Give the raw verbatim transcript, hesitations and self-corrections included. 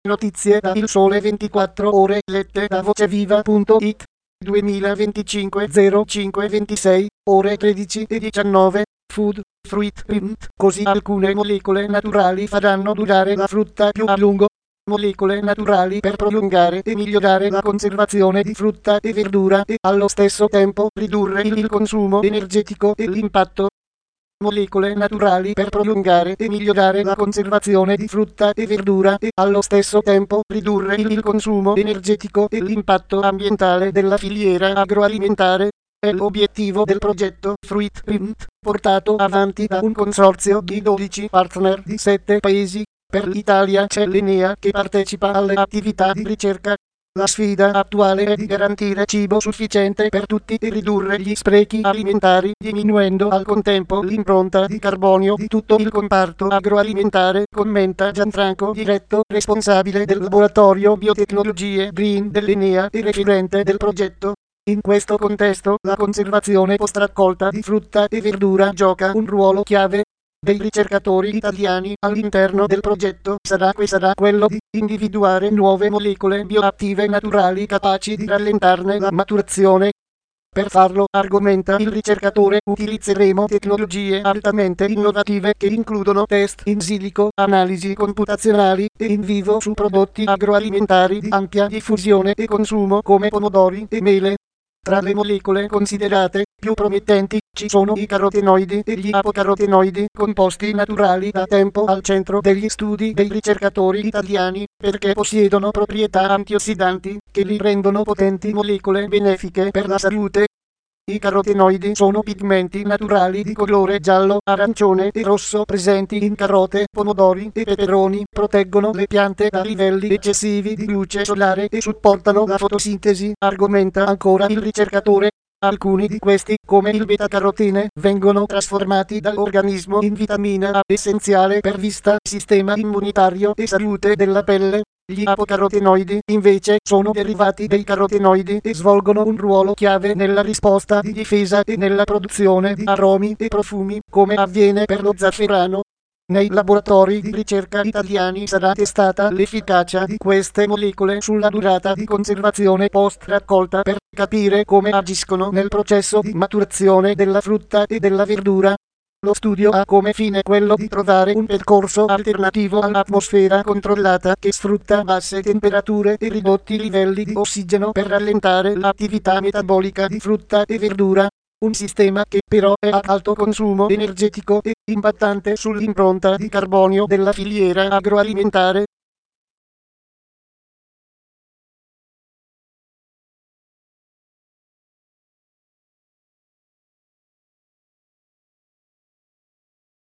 Notizie da Il Sole ventiquattro Ore lette da voceviva punto it. duemilaventicinque zero cinque ventisei, ore tredici e diciannove. Food, fruit print. Così alcune molecole naturali faranno durare la frutta più a lungo. Molecole naturali per prolungare e migliorare la conservazione di frutta e verdura e allo stesso tempo ridurre il consumo energetico e l'impatto. Molecole naturali per prolungare e migliorare la conservazione di frutta e verdura e allo stesso tempo ridurre il consumo energetico e l'impatto ambientale della filiera agroalimentare. È l'obiettivo del progetto Fruit Print, portato avanti da un consorzio di dodici partner di sette paesi. Per l'Italia c'è l'Enea che partecipa alle attività di ricerca. La sfida attuale è di garantire cibo sufficiente per tutti e ridurre gli sprechi alimentari, diminuendo al contempo l'impronta di carbonio di tutto il comparto agroalimentare, commenta Gianfranco Diretto, responsabile del laboratorio Biotecnologie Green dell'Enea e referente del progetto. In questo contesto, la conservazione post-raccolta di frutta e verdura gioca un ruolo chiave. Dei ricercatori italiani all'interno del progetto sarà que sarà quello di individuare nuove molecole bioattive naturali capaci di rallentarne la maturazione. Per farlo, argomenta il ricercatore, utilizzeremo tecnologie altamente innovative che includono test in silico, analisi computazionali e in vivo su prodotti agroalimentari di ampia diffusione e consumo come pomodori e mele. Tra le molecole considerate più promettenti ci sono i carotenoidi e gli apocarotenoidi, composti naturali da tempo al centro degli studi dei ricercatori italiani, perché possiedono proprietà antiossidanti che li rendono potenti molecole benefiche per la salute. I carotenoidi sono pigmenti naturali di colore giallo, arancione e rosso presenti in carote, pomodori e peperoni, proteggono le piante da livelli eccessivi di luce solare e supportano la fotosintesi, argomenta ancora il ricercatore. Alcuni di questi, come il beta-carotene, vengono trasformati dall'organismo in vitamina A essenziale per vista, sistema immunitario e salute della pelle. Gli apocarotenoidi, invece, sono derivati dei carotenoidi e svolgono un ruolo chiave nella risposta di difesa e nella produzione di aromi e profumi, come avviene per lo zafferano. Nei laboratori di ricerca italiani sarà testata l'efficacia di queste molecole sulla durata di conservazione post-raccolta per capire come agiscono nel processo di maturazione della frutta e della verdura. Lo studio ha come fine quello di trovare un percorso alternativo all'atmosfera controllata che sfrutta basse temperature e ridotti livelli di ossigeno per rallentare l'attività metabolica di frutta e verdura. Un sistema che però è ad alto consumo energetico e impattante sull'impronta di carbonio della filiera agroalimentare.